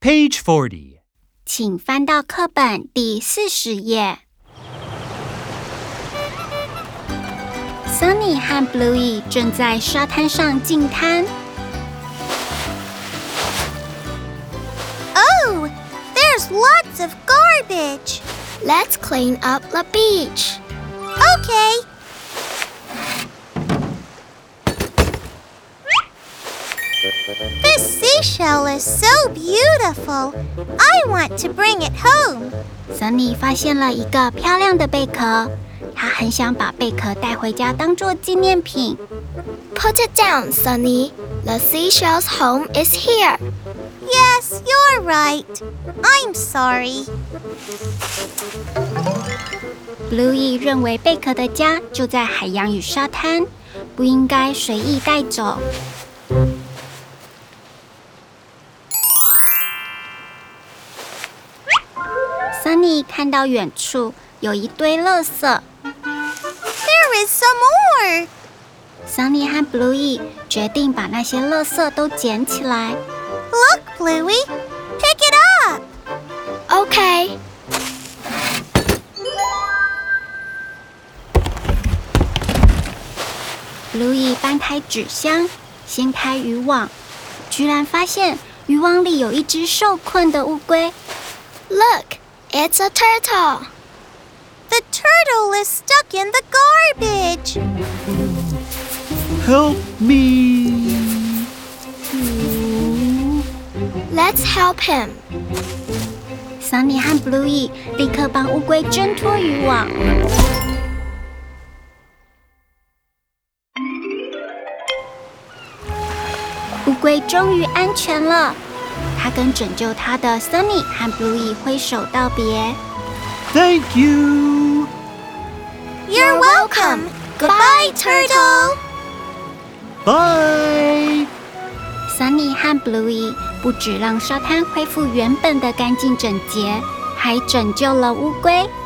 Page 40. 请翻到课本第40页。Sunny 和 Bluey 正在沙滩上净滩。 Oh, there's lots of garbage. Let's clean up the beach. Okay. This seashell is so beautiful. I want to bring it home. Sunny 发现了一个漂亮的贝壳，他很想把贝壳带回家当做纪念品。 Put it down, Sunny. The seashell's home is here. Yes, you're right. I'm sorry. Bluey 认为贝壳的家就在海洋与沙滩，不应该随意带走。Sunny 看到远处有一堆垃圾。 There is some more. Sunny 和 Bluey 决定把那些垃圾都捡起来。 Look, Bluey. Pick it up. Okay. Bluey 搬开纸箱，掀开渔网，居然发现渔网里有一只受困的乌龟。 Look, it's a turtle. The turtle is stuck in the garbage. Help me! Let's help him. Sunny 和 Bluey 立刻帮乌龟挣脱渔网。乌龟终于安全了，它跟拯救它的 Sunny 和 Bluey 挥手道别。 Thank you! You're welcome. Goodbye, turtle. Bye! Sunny 和 Bluey 不只让沙滩恢复原本的干净整洁，还拯救了乌龟。